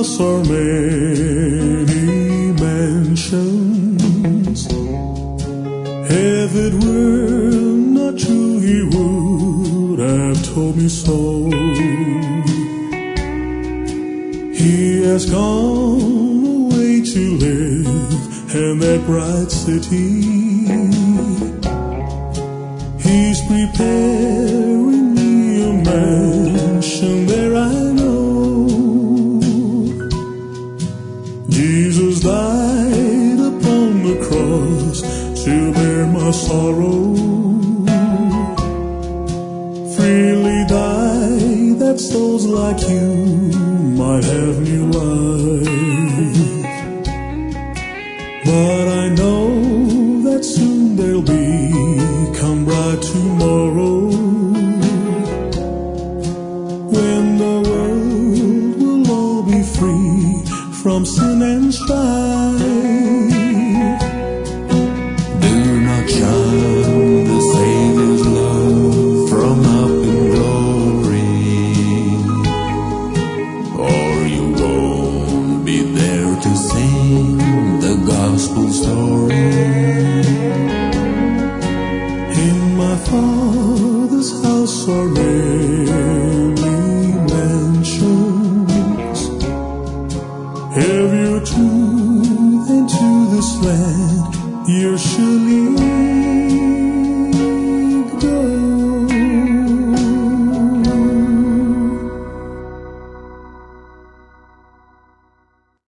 house are many mansions. If it were not true, he would have told me so. He has gone away to live in that bright city. He's preparing me a mansion there, I know. Jesus died upon the cross to bear my sorrow. Freely died that souls like you might have new life. But I know that soon there'll be come bright tomorrow, when the world will all be free from sin and strife. Do not shun the Savior's love from up in glory, or you won't be there to sing the gospel story. In my Father's house are many mansions. If you're true into this land, you're surely